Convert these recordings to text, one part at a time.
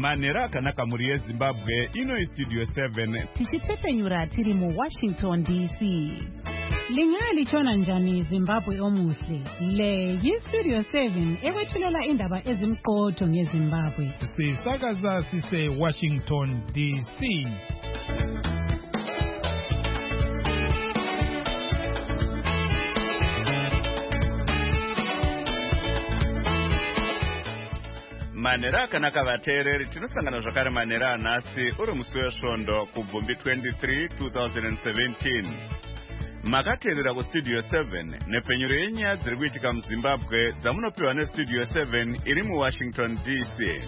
manhero akanaka mhuri yezimbabwe. Ino Studio 7 tichipfepenyura tiri muWashington DC. Linga lichona njani Zimbabwe omuhle. Le yiStudio 7 ekwethulela indaba ezimqotho ngeZimbabwe. Sisakaza sise Washington DC. manhero akanaka vateereri, tinosangana zvakare manhero anhasi uri musi wesvondo kubvumbi 23 2017. Makateerera kuStudio 7 nepfenyuro yenyaya dziri kuitika muZimbabwe dzamunopiwa neStudio 7 iri muWashington DC.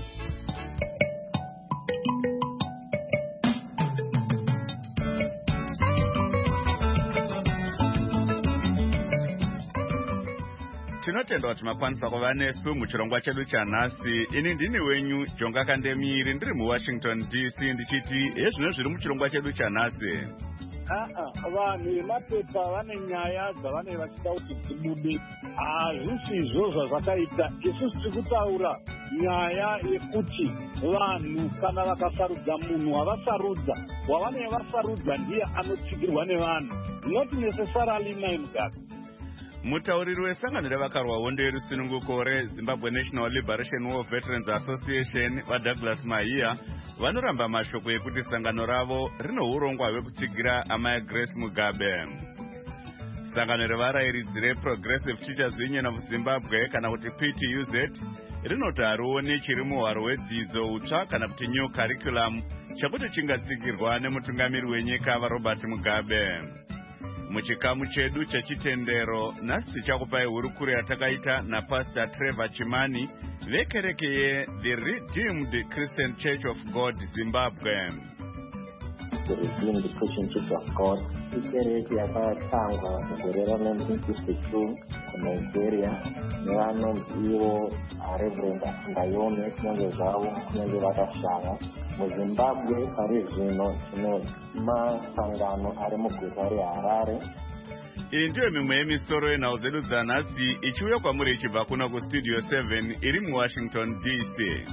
Tinotenda kuti makwanisa kuva nesu muchirongwa chedu chanhasi. Ini ndini wenyu Jonga Kandemiri ndiri muWashington DC ndichiti hezvino zviri muchirongwa chedu chanhasi. Vanhu vemapepa vane nyaya dzavanenge vachida kuti dzibude. Hazvisi izvozvo zvakaita. Isusu tiri kutaura nyaya yekuti vanhu kana vakasarudza munhu wavasarudza, wavanenge vasarudza ndiye anotsigirwa nevanhu. Not necessarily Mai Mugabe. Mutauriri wesangano revakarwa hondo yerusununguko reZimbabwe National Liberation War Veterans Association vaDouglas Mahia vanoramba mashoko ekuti sangano ravo rino urongwa hwekutsigira amai Grace Mugabe. Sangano revarairidzi reProgressive Teachers Union of Zimbabwe kana kuti PTUZ rinoti harioni chiri muhwaro wedzidzo utsva kana kuti new curriculum chekuti chingatsigirwa nemutungamiri wenyika vaRobert Mugabe. Muchikamu chedu chechitendero nhasi tichakupai hurukuro yatakaita naPastor Trevor Chimani vekereke yeThe Redeemed Christian Church of God Zimbabwe. The Redeemed Christian Church of God ikereke yakatangwa mugore ra1952 kuNigeria nevanonzivo Reverend Ndayome kunyange zvavo kunyange vakashaya. MuZimbabwe pari zvino tine masangano ari muguta reHarare. Iyi ndiyo mimwe yemisoro yenhau dzedu dzanhasi ichiuya kwamuri ichibva kuno kuStudio 7 iri muWashington DC.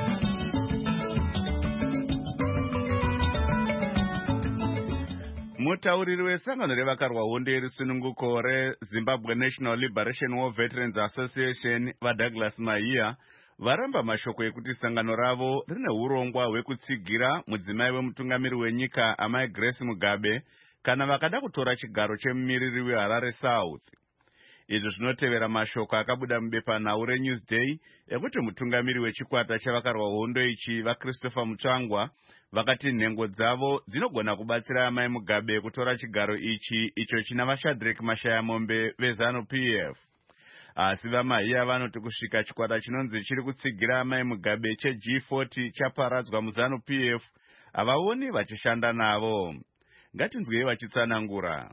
Mutauriri wesangano revakarwa hondo yerusununguko reZimbabwe National Liberation War Veterans Association vaDouglas Mahia varamba mashoko ekuti sangano ravo rine urongwa hwekutsigira mudzimai wemutungamiri wenyika amai Grace Mugabe kana vakada kutora chigaro chemumiriri weHarare South. Izvi zvinotevera mashoko akabuda mubepanhau reNewsday ekuti mutungamiri wechikwata chavakarwa hondo ichi vaChristopher Mutsvangwa vakati nhengo dzavo dzinogona kubatsira amai Mugabe kutora chigaro ichi icho china vaShadrack Mashayamombe veZANU-PF. Asi vaMahia vanoti kusvika chikwata chinonzi chiri kutsigira amai Mugabe cheG40 chaparadzwa muZANU-PF havaoni vachishanda navo. Ngatinzwei vachitsanangura.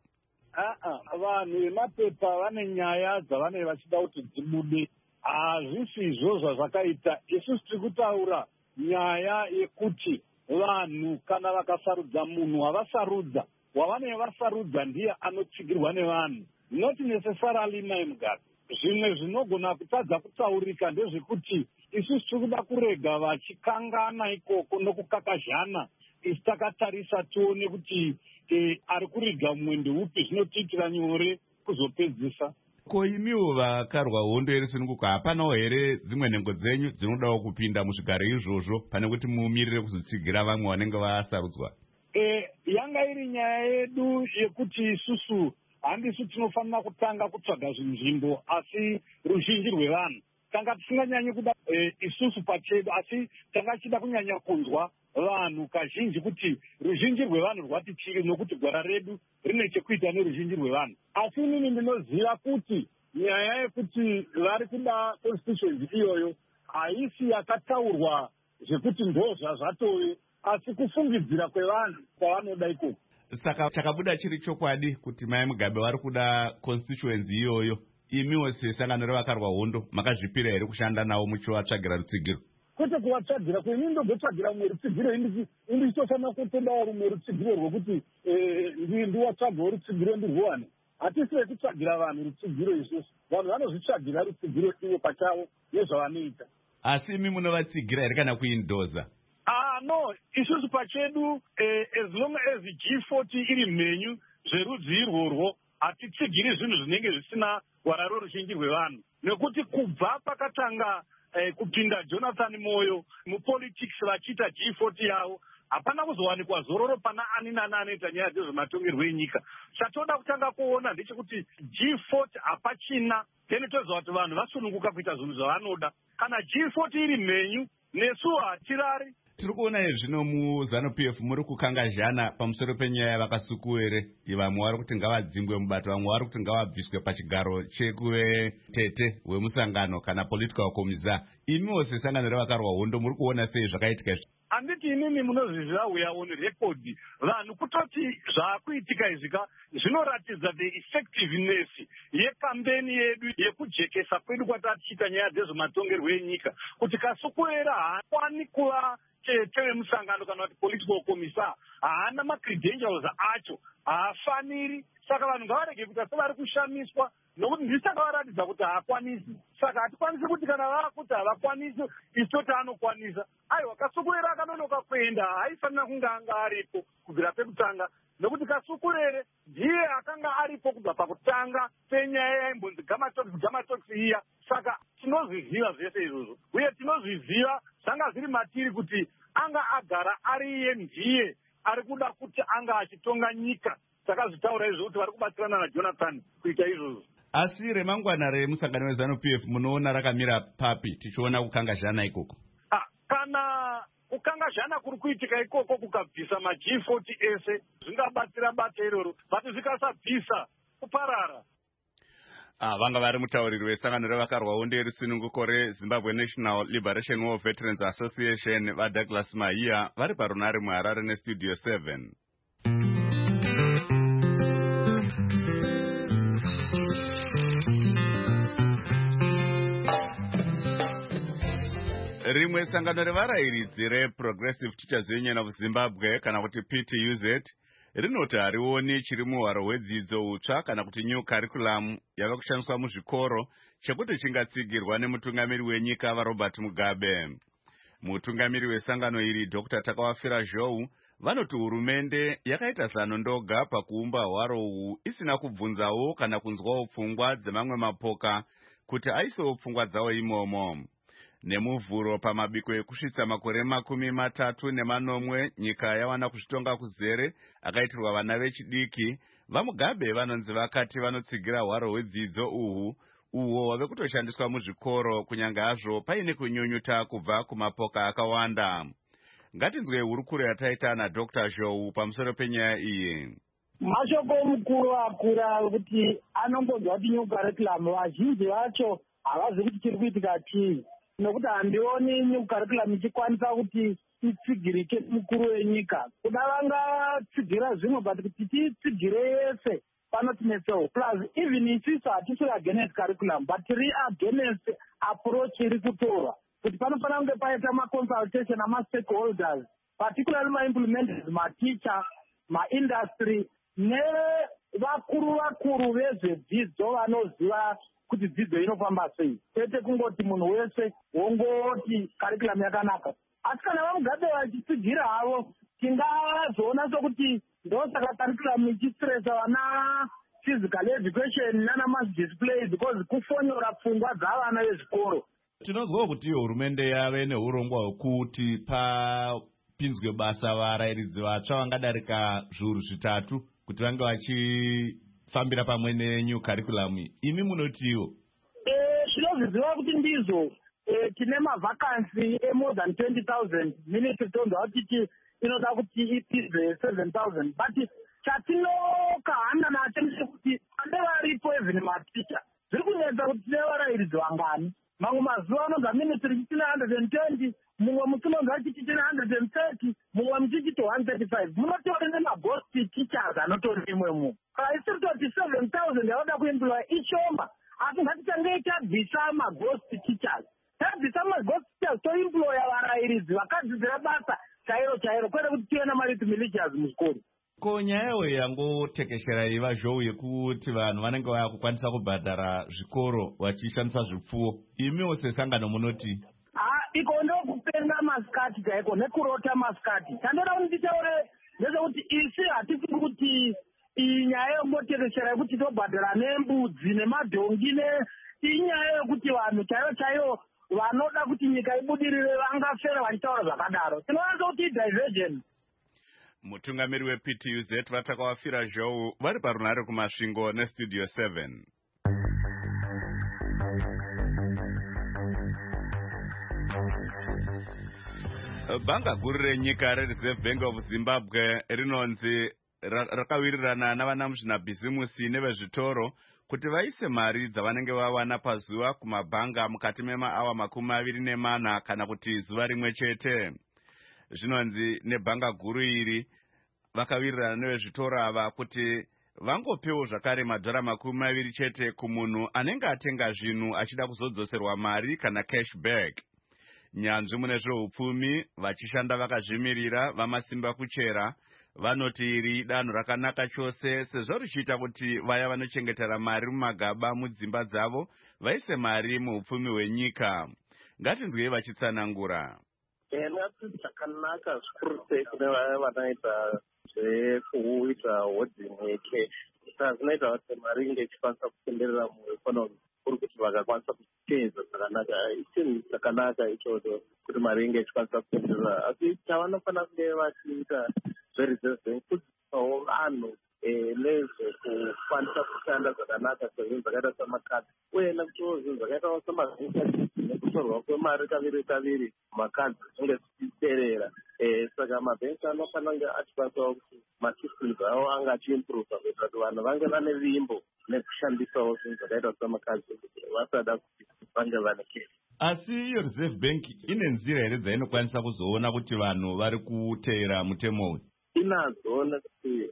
Vanhu vemapepa vane nyaya dzavanenge vachida kuti dzibude. Hazvisi izvozvo zvakaita. Isusu tiri kutaura nyaya yekuti vanhu kana vakasarudza munhu wavasarudza, wavanenge vasarudza ndiye anotsigirwa nevanhu. Not necessarily Mai Mugabe. Zvimwe zvinogona kutadza kutaurika ndezvekuti isusu tiri kuda kurega vachikangana ikoko nokukakazhana. Isi takatarisa tione kuti ari kuriga mumwe ndeupi, zvinotiitira nyore kuzopedzisa. Ko imiwo vakarwa hondo yerusununguko hapanawo here dzimwe nhengo dzenyu dzinodawo kupinda muzvigaro izvozvo pane kuti mumirire kuzotsigira vamwe vanenge vasarudzwa? Yanga iri nyaya yedu yekuti isusu handisi tinofanira kutanga kutsvaga zvinzvimbo asi ruzhinji rwevanhu. Tanga tisinganyanyi kuda isusu pachedu asi tanga chida kunyanya kunzwa vanhu kazhinji kuti ruzhinji rwevanhu rwati chiri nokuti gwara redu rine chekuita neruzhinji rwevanhu. Asi inini ndinoziva kuti nyaya yekuti vari kuda constituency iyoyo haisi yakataurwa zvekuti ndozva zvatove asi kufungidzira kwevanhu kwavanoda ikoko. Saka chakabuda chiri chokwadi kuti mai Mugabe vari kuda constituency iyoyo. Imiwo sesangano revakarwa hondo makazvipira here kushanda navo muchivatsvagira rutsigiro? Kwete kuvatsvagira kwenini ndogotsvagira rumwe rutsigiro indichitofanira kutodawo rumwe rutsigiro rwokuti ndiwatsvagawo rutsigiro ndirwuwane. Hatisi vekutsvagira vanhu rutsigiro isusu. Vanhu vanozvitsvagira rutsigiro ivo pachavo nezvavanoita. asi imi munovatsigira here kana kuindoza? No, isusu pachedu as long as G40 iri mhenyu zverudzi irworwo hatitsigiri zvinhu zvinenge zvisina wararo ruzhinji rwevanhu, nekuti kubva pakatanga kupinda Jonathan Moyo mupolitics vachiita G40 yavo hapana kuzowanikwa zororo pana ani nani anoita nyaya dzezvematongerwo enyika. Chatoda kutanga kuona ndechekuti G40 hapachina, then toziva kuti vanhu vasununguka kuita zvinhu zvavanoda. Kana G40 iri mhenyu nesu hatirari. Tiri kuona zvino muZANU-PF muri kukangazhana pamusoro penyaya yavakasukuwere, vamwe vari kuti ngavadzingwe mubato, vamwe vari kuti ngavabviswe pachigaro chekuve tete wemusangano kana political commissar. Imiwo sesangano revakarwa hondo muri kuona sei zvakaitika izvi? Handiti inini munozviziva we are on record. Vanhu kutoti zvaakuitika izvika zvinoratidza the effectiveness yekambeni yedu yekujekesa kwedu kwatatichiita nyaya dzezvematongerwo enyika, kuti Kasukuwere haakwani kuva chete wemusangano kana kuti political commissar, haana macredentials acho, haafaniri. Saka vanhu ngavarege kuita sevari kushamiswa, nokuti ndisaka varatidza kuti haakwanisi. Saka hatikwanisi kuti kana vaakuti havakwanisi isu toti anokwanisa. Aiwa, Kasukuwere akanonoka kuenda haifanira kunge anga aripo kubvira pekutanga, nokuti Kasukuwere ndiye akanga aripo kubva pakutanga penyaya yaimbonzi gamatox iya. Saka tinozviziva zvese izvozvo, uye tinozviziva zvanga zviri matiri kuti anga agara ariye ndiye ari kuda kuti anga achitonga nyika. Takazvitaura izvo kuti vari kubatsirana naJonathan kuita izvozvo. Asi remangwana remusangano weZANU-PF munoona rakamira papi tichiona kukangazhana ikoko? Kana kukangazhana kuri kuitika ikoko kukabvisa maG40 ese zvingabatsira bata iroro, but zvikasabvisa kuparara. Vanga vari mutauriri wesangano revakarwa hondo yerusununguko reZimbabwe National Liberation War Veterans Association vaDouglas Mahiya vari parunare muHarare neStudio 7. Rimwe sangano revarayiridzi reProgressive Teachers Union of Zimbabwe kana kuti PTUZ rinoti harioni chiri muhwaro hwedzidzo utsva kana kuti new curriculum yava kushandiswa muzvikoro chekuti chingatsigirwa nemutungamiri wenyika vaRobert Mugabe. Mutungamiri wesangano iri Dr. Takawafira Zhou vanoti hurumende yakaita zano ndoga pakuumba hwaro uhu isina kubvunzawo kana kunzwawo pfungwa dzemamwe mapoka kuti aisewo pfungwa dzawo imomo. Nemuvhuro pamabiko ekusvitsa makore 30 nyika yawana kuzvitonga kuzere akaitirwa vana vechidiki, vaMugabe vanonzi vakati vanotsigira hwaro hwedzidzo uho wave kutoshandiswa muzvikoro kunyange hazvo paine kunyunyuta kubva kumapoka akawanda. Ngatinzwe hurukuro yataita naDr. Zhou pamusoro penyaya iyi. Mashoko mukuru akura kuti anongonzwa kuti new curriculum vazhinji vacho havazi kuti chiri kuitika chii, nokuti handioni new curriculum ichikwanisa kuti itsigirike mukuru wenyika. Kuda vangatsigira zvimwe, but kuti titsigire yese panotinetsewo. Plus even isisu hatisiri against curriculum, but tiri against approach iri kutorwa, kuti panofanira kunge paita maconsultation namastakeholders, particularly maimplementers, maticha, maindustry nevakuru vezvedzidzo vanoziva kuti dzidzo inofamba sei, kwete kungoti munhu wese wongoti curriculum yakanaka. Asi kana vaMugabe vachitsigira havo tingazoona sokuti ndosaka curriculum ichistresa vana physical education nana mass display because kufonyora pfungwa dzavana vezvikoro. Tinozwawo kuti hurumende yave neurongwa hwekuti papinzwe basa varayiridzi vatsva vangadarika zviuru 3 kuti vange vachifambira pamwe nenew curriculum. Imi munotiwo? Tinozviziva kuti ndizvo tine mavhakansi more than 20,000 ministry tonzwa kuti inoda kuti ipizwe 7,000, but chatinokahanda nacho ndechekuti ande varipo even maticha zviri kunetsa kuti tine varayiridzi vangani. Mamwe mazuva anonzwa ministry chitine 120, mumwe musi unonzwa chitine 130, mumwe muchichiti 135. Munotori nemaghost teachers anotori imwemo. Isiri toti 7,000 yavoda kuemploya ishoma, asi ngatitange tabvisa maghost teachers. Tabvisa maghost teachers toemploya varayiridzi vakadzidzira basa chairo kwete kuti tive namariti militias muzvikoro. Ko nyayayo yangotekeshera iva yekuti vanhu vanenge vakukwanisa kubhadhara zvikoro vachishandisa zvipfuwo, imiwo sesangano munoti? iko ndokupenga masikati chaiko nekurota masikati. Chandoda kuti nditaure ndezvekuti isi hatifiri kuti inyaya yemotekeshera yekuti tobhadhara nembudzi nemadhongi inyaya yekuti vanhu chaiyo vanoda kuti nyika ibudirire vangafera vachitaura zvakadaro. Tinowanza kuti diversion. Mutungamiri wePTUZ vatakawafira zhou vari parunhare kumasvingo nestudio 7. Bhanga guru renyika reReserve Bank of Zimbabwe rinonzi rakawirirana navana muzvinabhizimusi nevezvitoro kuti vaise mari dzavanenge vawana pazuva kumabhanga mukati memaawa 24 kana kuti zuva rimwe chete. Zvinonzi nebhanga guru iri vakawirirana nevezvitoro ava kuti vangopewo zvakare $20 chete kumunhu anenge atenga zvinhu achida kuzodzoserwa mari kana cashback. Nyanzvi mune zveupfumi vachishanda vakazvimirira vamasimba kuchera vanoti iri danho rakanaka chose sezvo richiita kuti vaya vanochengetera mari mumagaba mudzimba dzavo vaise mari muupfumi hwenyika. Ngatinzwei vachitsanangura. Ngati chakanaka zvikuru sei kune vaya vanoita zvekuita holding yecash. Zvinoita kuti mari inge ichikwanisa kutenderera mueconomy kuri kuti vakakwanisa kuteedza zvakanaka. Chinhu chakanaka ichocho kuti mari inge ichikwanisa kutenderera. Asi chavanofanira kunge vachiita zveReserve Bank kudzisawo vanhu nezvekukwanisa kushanda zvakanaka sezvinhu zvakaita samakadhi uye nekutiwo zvinhu zvakaita samavhisa nekutorwa kwemari kaviri makadhi zvinge zvichiterera. Saka mabhenki anofanira kunge achikwanisawo kuti masystems avo anga achiimprova kuitira kuti vanhu vange vane vimbo nekushandisawo zvinhu zvakaita samakadhi kuti vasada kuti vange vane keshi. Asi iyo Reserve Bank ine nzira here dzainokwanisa kuzoona kuti vanhu vari kuteera mutemo uyu? Inazo nekuti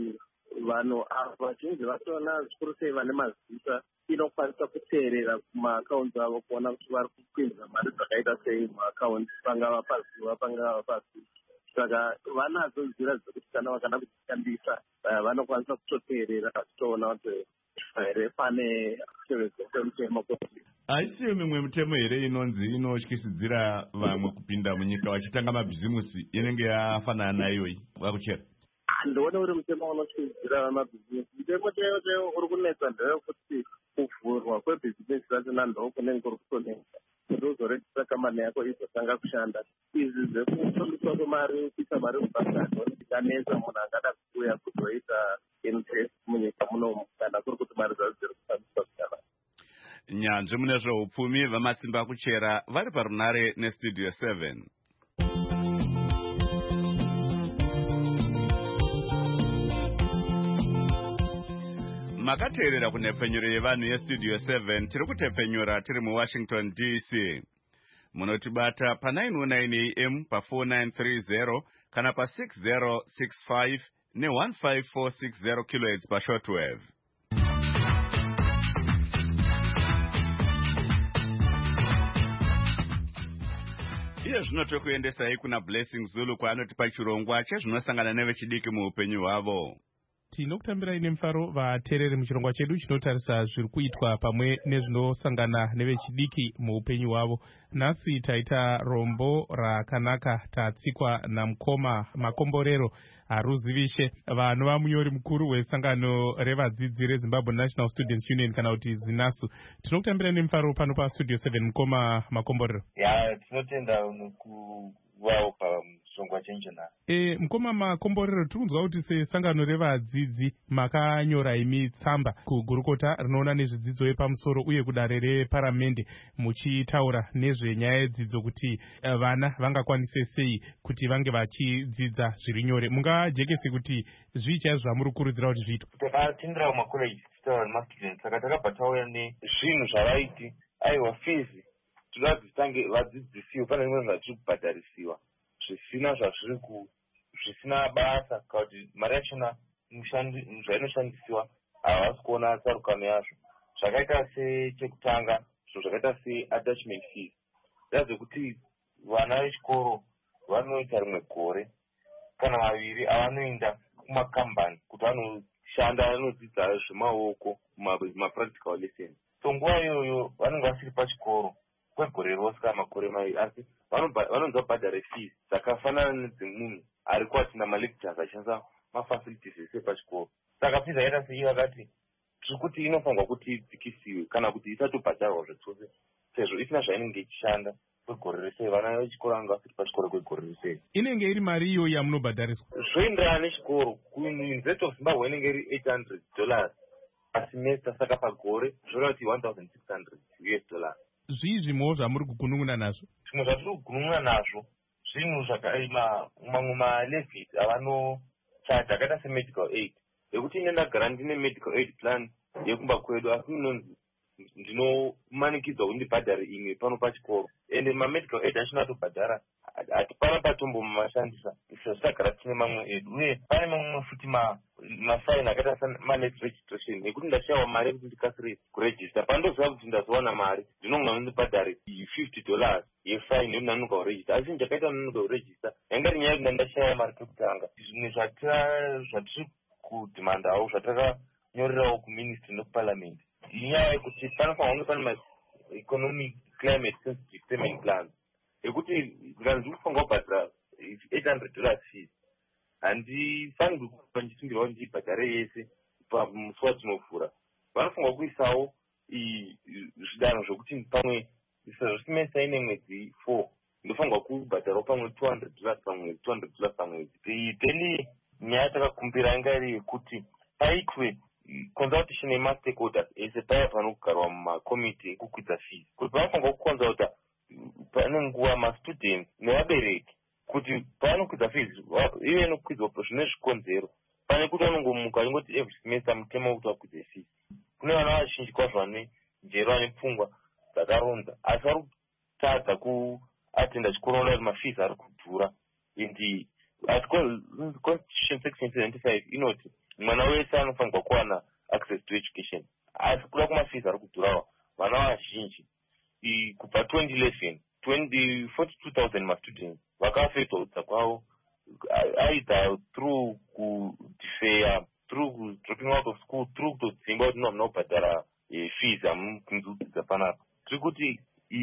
vanhu ava vazhinji vatoona zvikuru sei vane mazita inokwanisa kuteerera kumaakaunti avo kuona kuti vari kupinza mari dzakaita sei muakaunti pangava pazuva pangava pasi. Saka vanadzo nzira dzekuti kana vakada kudzishandisa vanokwanisa kutoteerera vachitoona kuti here pane kutevedza kwemutemo. Haisiyo mimwe mitemo here inonzi inotyisidzira vamwe kupinda munyika vachitanga mabhizimusi inenge yafanana naiyoyi vakuchera? Ndoone uri mutemo unotyisidzira mabhizimusi. Mutemo chaiwo uri kunetsa ndewekuti kuvhurwa kwebhizimusi rachona ndokunenge kuri kutonetsa kuti uzorejisa kamani yako izotanga kushanda. Izvi zvekufundiswa kwemari kuisa mari mubhanga zvikanetsa munhu angada kuuya kuzoita invest munyika munomu kana kuri kuti mari dzacho dziri kufambiswa zvakanaka. Nyanzvi mune zveupfumi vamasimba kuchera vari parunhare nestudio 7. Makateerera kunhepfenyuro yevanhu yestudio 7 tiri kutepfenyura tiri muWashington DC. Munotibata pa909 AM pa4930 kana pa6065 ne15460 kHz pashortwave. Iye zvino tokuendesai kuna Blessing Zulu kwaanotipa chirongwa chezvinosangana nevechidiki muupenyu hwavo. Tinokutambirai nemufaro vateereri muchirongwa chedu chinotarisa zviri kuitwa pamwe nezvinosangana nevechidiki muupenyu hwavo. Nhasi taita rombo rakanaka tatsikwa namukoma Makomborero Haruzivishe vanova munyori mukuru wesangano revadzidzi reZimbabwe National Students Union kana kuti ZINASU. Tinokutambirai nemufaro pano pastudio 7 mukoma Makomborero. Tinotenda kuvawo pamusongwa chenjena. Mukoma Makomborero, tirikunzwa kuti sesangano revadzidzi makanyora imi tsamba kugurukota rinoona nezvedzidzo yepamusoro uye kudare reparamende muchitaura nezvenyaya yedzidzo kuti vana vangakwanise sei kuti vange vachidzidza zviri nyore. Mungajekese kuti zvii chaizvo zvamuri kukurudzira kuti zviitwe? Takatendera kumakoleji tichitaura nemastudents saka takabva tauya nezvinhu zvavaiti aiwa fizi toda dzitange vadzidzisiwa pane zvimwe zvatiri kubhadharisiwa zvisina zvisina basa kana kuti mari yachona zvainoshandisiwa havasi kuona tsarukano yazvo. Zvakaita sechekutanga zvinhu zvakaita seattachment fees ndazvekuti vana vechikoro vanoita rimwe gore kana maviri avanoenda kumakambani kuti vanoshanda vanodzidza zvemaoko mapractical lessons. So nguva iyoyo vanenge vasiri pachikoro kwegore rose kana makore maviri, asi vanonzi vabhadhare fees dzakafanana nedzimwe ari kwatina malectures achishandisa mafacilities ese pachikoro. Saka fees yaita sei vakati tiri kuti inofanirwa kuti idzikisiwe kana kuti isatobhadharwa zvachose sezvo isina zvainenge ichishanda kwegore rese. Vana vechikoro vanga vasiri pachikoro kwegore rese. Inenge iri mari iyo yamunobhadhariswa zvoenderana nechikoro. Kuuniversity of Zimbabwe inenge iri $800 pasemester, saka pagore zvoreva kuti $1,600. zviizvimwewo zvamuri kugunun'una nazvo? Zvimwe zvatiri kugunun'una nazvo zvinhu mamwe malevies avanochaja akaita semedical aid, yekuti ine ndagara ndine medical aid plan yekumba kwedu, asi munonzi ndinomanikidzwa kuti ndibhadhare imwe pano pachikoro, ende mamedical aid achina atobhadhara hatipana patombo mumashandisa sezvitagara tine mamwe edu. Uye pane mamwe futi mafaini akaita samanet registration ekuti ndashayiwa mari yekuti ndikasire kuregista, pandoziva kuti ndazowana mari ndinonga ndibhadhare $50 yefaini yekunanuka kuregista, asi ndakaita nanuka kuregista yanga iri nyaya yekuti ndandashayiwa mari pekutanga. Zvimwe zvatiri kudhimandawo zvatakanyorerawo kuministry nekuparliament inyaya yekuti panofanirwa kunge pane ma-economic climate sensitive payment plans ekuti ndikanzi kufanirwa kubhadhara $800 fees handifanirwi kuva ndichisungirwa kuti ndibhadhare yese pamusi watinovhura. Vanofanirwa kuisawo zvidanho zvokuti pamwe sezvo semester ine mwedzi 4 ndofanirwa kubhadharawo pamwe $200 pamwedzi, $200 pamwedzi. Peli nyaya takakumbira inga iri yekuti paitwe consultation yemastakeholders ese paya panogarwa mumakomiti ekukwidza fees, kuti panofanirwa kuconsulta pane nguva mastudents nevabereki kuti pavanokwidza fees ive nokwidzwa zvine zvikonzero, pane kuti vanongomuka ingoti every semester mutemo wekuti vakwidze fees. Kune vana vazhinji kwazvo vane njero vane pfungwa dzakaronza asi vari kutadza kuatenda chikoro kuti mafees ari kudhura. Indi constitution section 75 inoti mwana wese anofanirwa kuwana access to education, asi kuda kumafees ari kudhurawa vana vazhinji kubva 2011 42,000 mastudents vakaafectwa kudza kwavo either through kudefeya, through dropping out of school, through kutodzingwa kuti hamuna kubhadhara fees hamukunzi kudzidza panapa. Tiri kuti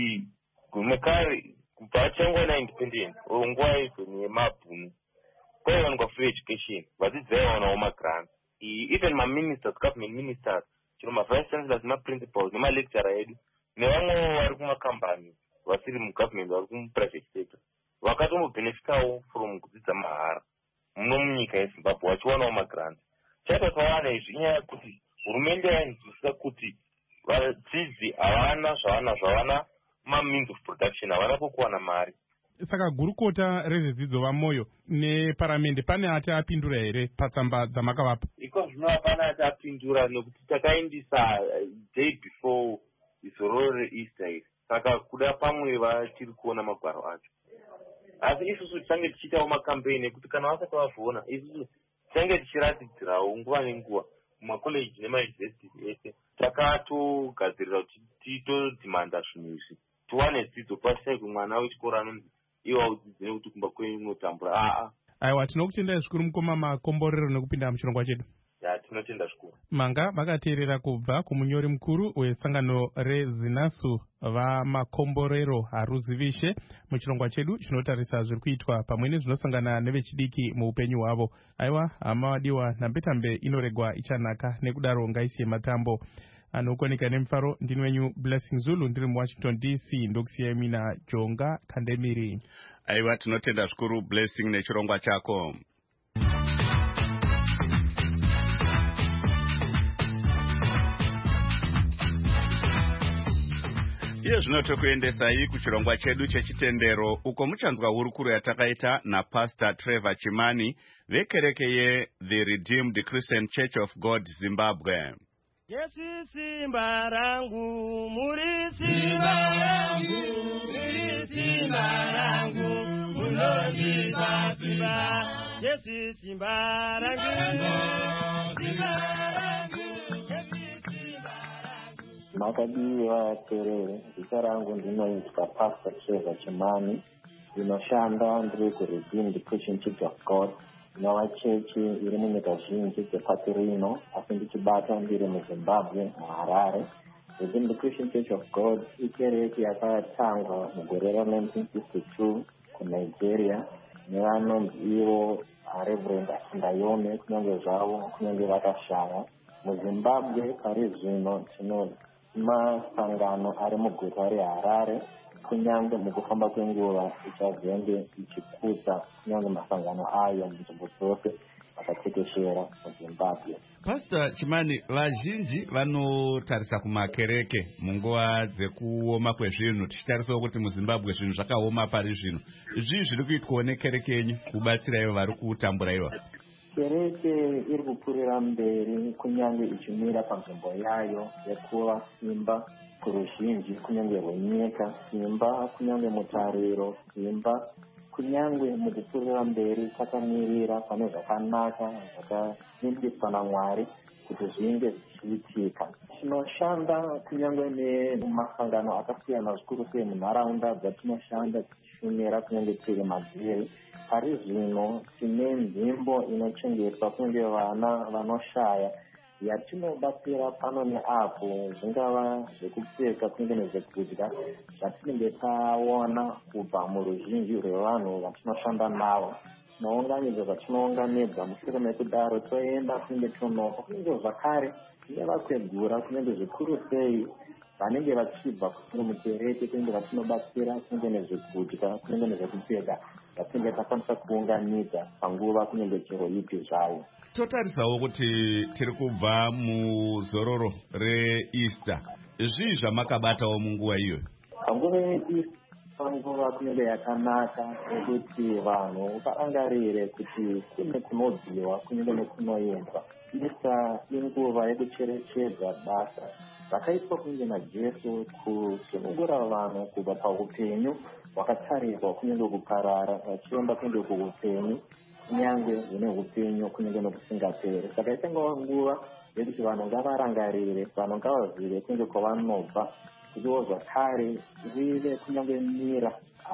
mekare kubva achangwana independent or nguva izoni yemabhunu kwaiwanikwa free education, vadzidzi vaivanawo magrants. Even maministers, government ministers, chero mavice chancellors nemaprincipals nemalecturer edu nevamwewo vari kumakambani vasiri mugovernment vari kumuprivate sector vakatombobenefitawo from kudzidza mahara muno munyika yezimbabwe vachiwanawo magrants. Chaita tawana izvi inyaya yekuti hurumende yainzwisisa kuti vadzidzi havana zvavana means of production, havana pokuwana mari. Saka gurukota rezvedzidzo vamoyo neparamende pane ati apindura here patsamba dzamakavapa? Iko zvino hapana ati apindura nekuti takaindisa day before izororo reEaster iri, saka kuda pamwe vachiri kuona magwaro acho. Asi isusu tichange tichiitawo makampeini ekuti kana vasati vazviona isusu tichange tichiratidzirawo nguva nenguva mumakoleji nemayunivhesiti ese. Takatogadzirira kuti titodhimanda zvinhu izvi tiwane dzidzo pashaikwe mwana wechikoro anonzi iwa udzidzi nekuti kumba kwenyu unotambura. Aiwa, tinokutendai zvikuru mukoma makomborero nekupinda muchirongwa chedu. Tinotenda zvikuru. Manga vakateerera kubva kumunyori mukuru wesangano rezinasu vamakomborero haruzivishe muchirongwa chedu chinotarisa zviri kuitwa pamwe nezvinosangana nevechidiki muupenyu hwavo. Aiwa, hama wadiwa, nhambetambe inoregwa ichanaka, nekudaro ngaisiye matambo anokoneka nemufaro. Ndini wenyu Blessing Zulu, ndiri muWashington DC, ndokusiyai mina Jonga Kandemiri. Aiwa, tinotenda zvikuru Blessing nechirongwa chako. Iye zvino tokuendesai kuchirongwa chedu chechitendero, uko muchanzwa hurukuro yatakaita naPastor Trevor Chimani vekereke ye-The Redeemed Christian Church of God Zimbabwe. Yesu simba rangu, muri simba rangu, muri simba rangu, munondipa simba. Yesu simba rangu, simba rangu, Yesu simba rangu. Makadiwa terere, zita rangu ndinoitwa Pastor Trevor Chimani, ndinoshanda ndiri kuRedeemed Christian Church of God. Nova chechi iri munyika zhinji dzepasi rino, asi ndichibata ndiri muZimbabwe, muHarare. Redeemed Christian Church of God ikereke yakatangwa mugore ra1962 kuNigeria nevanonzi ivo Reverend Ndayome. Kunyange zvavo kunyange vakashaya muZimbabwe pari zvino tino masangano ari muguta reHarare. Kunyange mukufamba kwenguva ichazenge ichikudza kunyange masangano ayo munzvimbo dzose akatekeshera muZimbabwe. Pastor Chimani, vazhinji vanotarisa kumakereke munguva dzekuoma kwezvinhu, tichitarisawo kuti muZimbabwe zvinhu zvakaoma pari zvino. Zvii zviri kuitwawo nekereke yenyu kubatsira ivo vari kutambura ivo? Kereke iri kupfuurira mberi kunyange ichimira panzvimbo yayo yekuva simba kuruzhinji kunyange rwenyika, simba kunyange mutariro, simba kunyange mukupfuurira mberi takamirira pane zvakanaka zvakanimbiswa naMwari kuti zvinge zvichiitika. Tinoshanda kunyange nemasangano akasiyana zvikuru sei munharaunda dzatinoshanda tichishumira kunyange tiri madziri. Pari zvino tine nzvimbo inochengetwa kunyange vana vanoshaya yatinobatsira pano neapo, zvingava zvekupfeka kunyange nezvekudya zvatinenge taona kubva muruzhinji rwevanhu vatinoshanda navo. Tinounganidza zvatinounganidza, mushure mekudaro toenda kunenge tonopa kunyange zvakare nevakwegura kunyange zvikuru sei vanenge vachibva mukereke kunyange vatinobatsira kunyange nezvekudya kunyange nezvekupfeka zvatinenge takwanisa kuunganidza panguva kunyange chero ipi zvayo. Totarisawo kuti tiri kubva muzororo reEaster. Zvii zvamakabatawo munguva iyoyo? Panguva yeEaster panguva kunenge yakanaka yekuti vanhu varangarire kuti kune kunobviwa kunyange nekunoendwa. Easter inguva yekucherechedza basa rakaitwa kunyange naJesu kusunungura vanhu kubva paupenyu hwakatarirwa kunyange kuparara vachienda kunyange kuupenyu kunyange hune upenyu kunyange nokusingaperi. Saka itangawo nguva yekuti vanhu ngavarangarire, vanhu ngavazive kunyange kwavanobva, kutiwo zvakare rive kunyange mira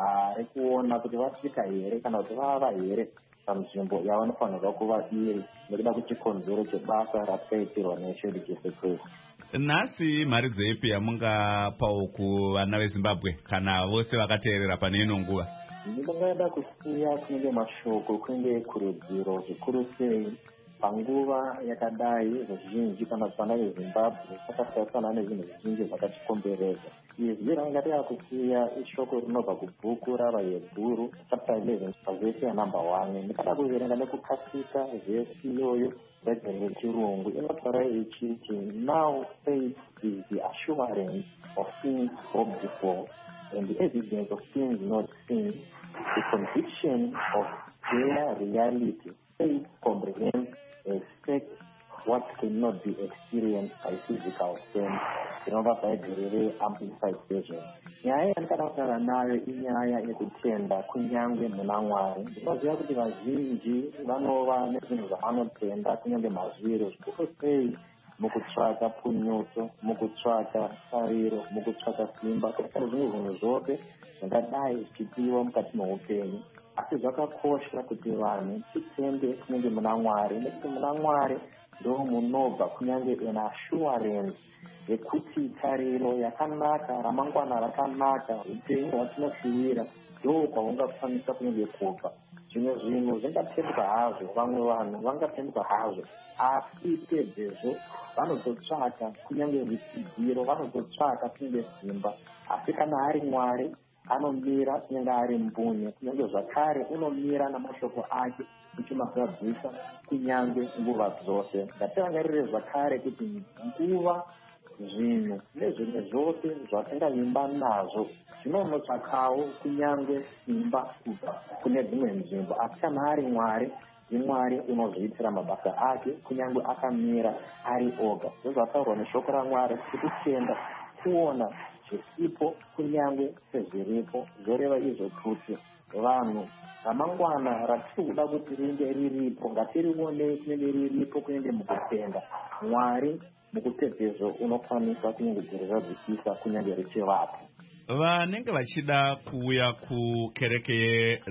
rekuona kuti vasvika here kana kuti vava here panzvimbo yavanofanirwa kuva iri nekuda kwechikonzero chebasa ratakaitirwa naShe Jesu Kristu. Nhasi mhari dzeipi yamungapawo kuvana veZimbabwe kana vose vakateerera pane ino nguva? Ndingada kusiya kunenge mashoko kunenge kurudziro zvikuru sei panguva yakadai zvizhinji kana vana veZimbabwe vakasiyana nezvinhu zvizhinji zvakatikomberedza. Izvi rangada kusiya ishoko rinobva kubhuku ravaHebhuru chapter 11 vhesi yanumber 1. Ndikada kuverenga nekukasika vhesi iyoyo rechirungu inotaura ichiti, now faith is the assurance of things hoped for and the evidence of things not seen, the conviction of their reality. Faith comprehends and expects what cannot be experienced by physical sense. Tinova Bhaibheri Amplified Version. Nyaya yandakataura nayo inyaya yekutenda kunyange muna Mwari. Ndinoziva kuti vazhinji vanova nezvinhu zvavanotenda kunyange mazviro zvikuru sei mukutsvaka punyuto, mukutsvaka tariro, mukutsvaka simba, kana zvimwe zvinhu zvose zvingadai zvichipiwa mukati meupenyu. Asi zvakakosha kuti vanhu titende kunyange muna Mwari, nekuti muna Mwari ndo munobva kunyange an assurance yekuti tariro yakanaka, ramangwana rakanaka, upenyu hwatinofivira ndo kwahungakwanisa kunyange kubva. Zvimwe zvinhu zvingatendwa hazvo, vamwe vanhu vangatendwa hazvo, asi pedzezvo vanozotsvaka kunyange rutsidziro, vanozotsvaka kunyange simba. Asi kana ari Mwari anomira kunyange ari mbunye, kunyange zvakare unomira namashoko ake uchimazadzisa kunyange nguva dzose. Ngatirangarire zvakare kuti nguva, zvinhu nezvimwe zvose zvatingavimba nazvo zvinonotsvakawo kunyange simba kubva kune dzimwe nzvimbo. Asi kana ari Mwari, ndiMwari unozviitira mabasa ake kunyange akamira ari oga. Zvozvataurwa neshoko raMwari kuti tenda kuona zvisipo kunyange sezviripo, zvoreva izvo kuti vanhu ramangwana ratiri kuda kuti ringe riripo ngatirionei kunenge riripo kunenge mukutenda Mwari. Mukutedzezvo unokwanisa kunyange kurizadzikisa kunyange richivapo. Vanenge vachida kuuya kukereke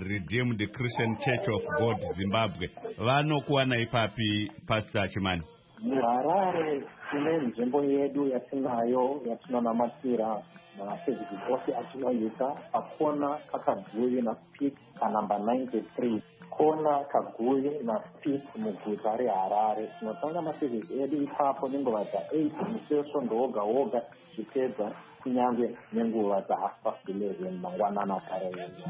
yeRedeemed Christian Church of God Zimbabwe vanokuwana ipapi, Pastor Chimani? muHarare tine nzvimbo yedu yatinayo yatinonamatira masevhisi ose atinoita pakona kaKaguvi naSpeak kanamba 93 kona Kaguvi naSpeak muguta reHarare. Tinotanga masevhisi edu ipapo nenguva dza8 museso ndowoga woga tichipedza kunyange nenguva dza11 mangwanana kare yedu.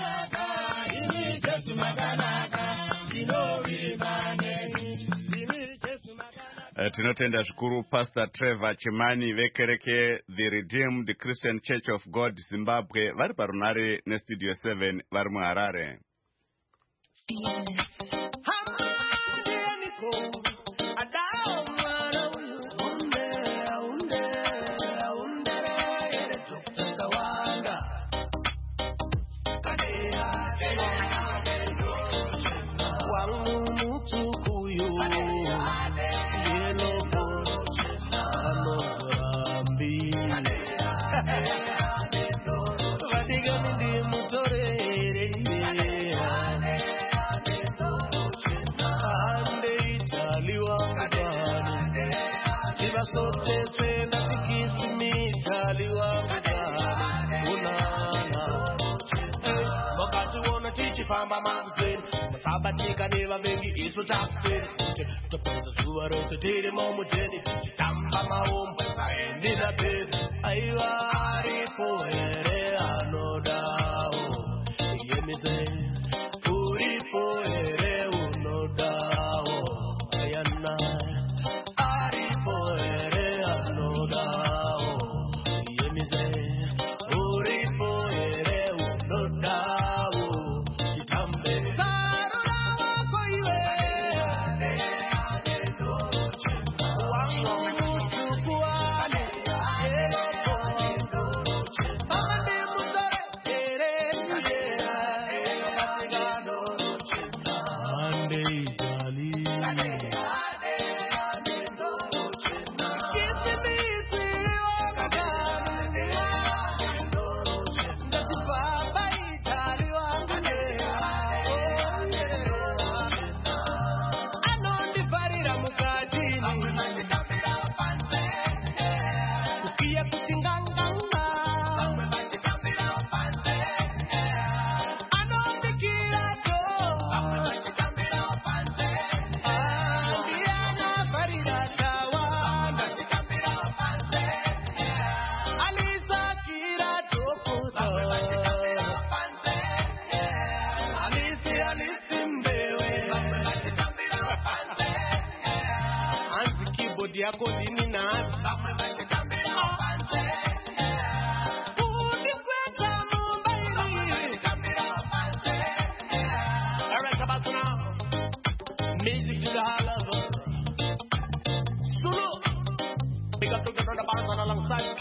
Tinotenda zvikuru Pastor Trevor Chimani vekereke The Redeemed Christian Church of God Zimbabwe vari parunare nestudio 7 vari muHarare. Famba magazine, masabatika neva vengi iso taxin. Topoza suaro to tiri momo jeni, chitamba maomba saendi na bed. Aiwari poere anodao, yemize. Puri poere unodao, ayana. Ari poere anodao, yemize. Puri poere unodao. Yako dini na music to the high level. Sulu, big up to the brother band alongside.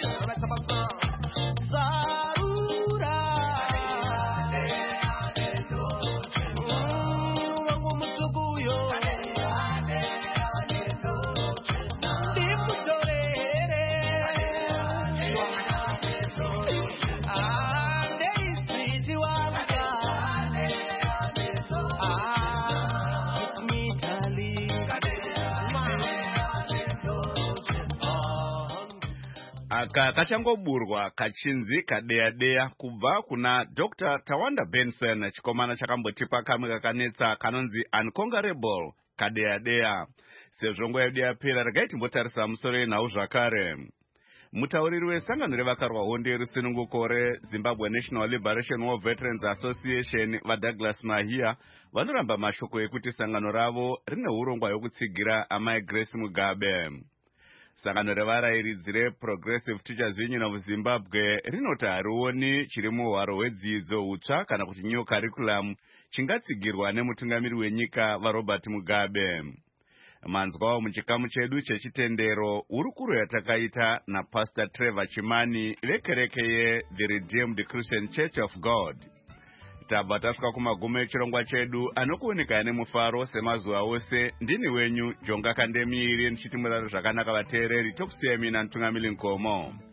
Aka kachangoburwa kachinzi kadeya kubva kuna Dr. Tawanda Benson, chikomana chakambotipa kamwe kakanetsa kanonzi Unconquerable kadeya. Sezvo nguva yedu yapera, regai timbotarisa musoro yenhau zvakare. Mutauriri wesangano revakarwa hondo yerusununguko reZimbabwe National Liberation War Veterans Association vaDouglas Mahia vanoramba mashoko ekuti sangano ravo rine urongwa yokutsigira amai Grace Mugabe. Sangano revarairidzi reProgressive Teachers Union of Zimbabwe rinoti harioni chiri muhwaro hwedzidzo hutsva kana kuti new curriculum chingatsigirwa nemutungamiri wenyika vaRobert Mugabe. Manzwawo muchikamu chedu chechitendero urukuru yatakaita naPastor Trevor Chimani vekereke yeThe Redeemed Christian Church of God. Tabva tasvika kumagumo echirongwa chedu anokuoneka nemufaro semazuva ose. Ndini wenyu Jonga Kandemiiri ndichiti murare zvakanaka vateereri, tokusiyai mina Ntungamiri Nkomo.